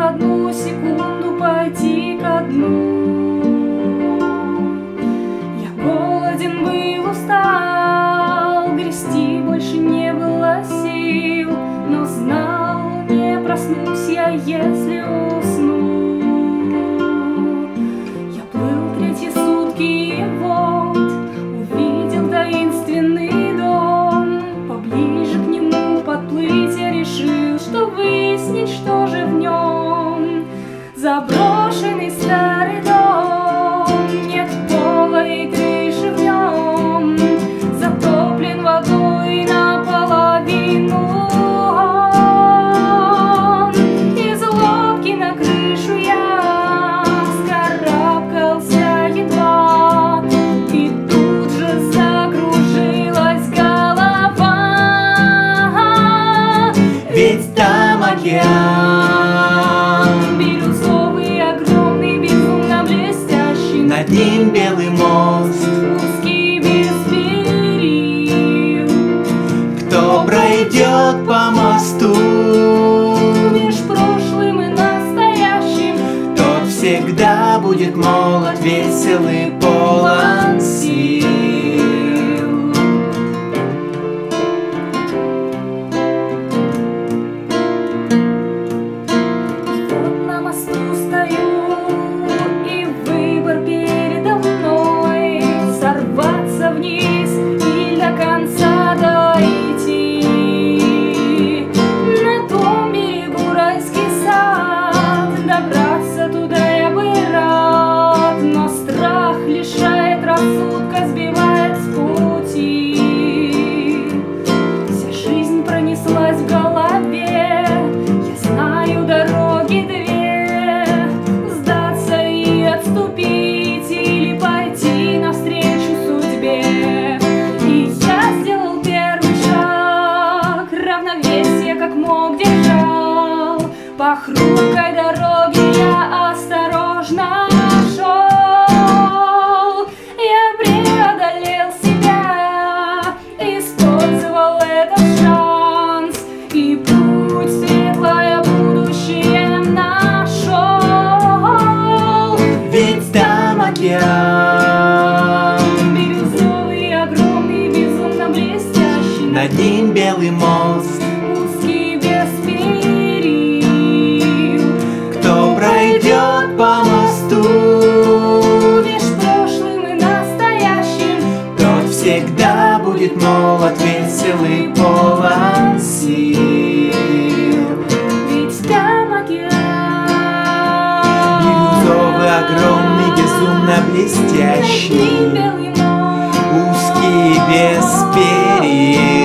одну секунду пойти ко дну. Я голоден был, устал, грести больше не было сил, но знал, не проснусь я, если усну. Я плыл третьи сутки, и вот увидел таинственный дом. Поближе к нему подплыть я решил, что выяснить, что же в нем. Заброшенный старый дом, нет пола и крыши в нем, затоплен водой наполовину он. Из лодки на крышу я вскарабкался едва, и тут же закружилась голова. Ведь там океан, бирюзовый, огромный, безумно блестящий, над ним белый мост. узкий, без перил. Кто пройдет по мосту Меж прошлым и настоящим, тот всегда будет молод, весел и полон сил. вот на мосту стою, и выбор передо мной: сорваться вниз и до конца дойти. На том берегу райский сад, добраться туда я бы рад, но страх лишает рассудка, сбивает с пути. Вся жизнь пронеслась в голове, я знаю дороги две: сдаться и отступить, или пойти навстречу судьбе. И я сделал первый шаг, равновесие как мог держал. По хрупкой дороге я осторожно шел. Я преодолел себя, использовал этот шанс, и путь в светлое будущее нашел. Ведь там океан, Бирюзовый, огромный, безумно блестящий, над ним белый мост. узкий, без перил. Кто пройдет по мосту, Меж прошлым и настоящим, тот всегда будет молод, весел и полон сил. ведь там океан, Бирюзовый, огромный, безумно блестящий, белый мост, узкий, без перил.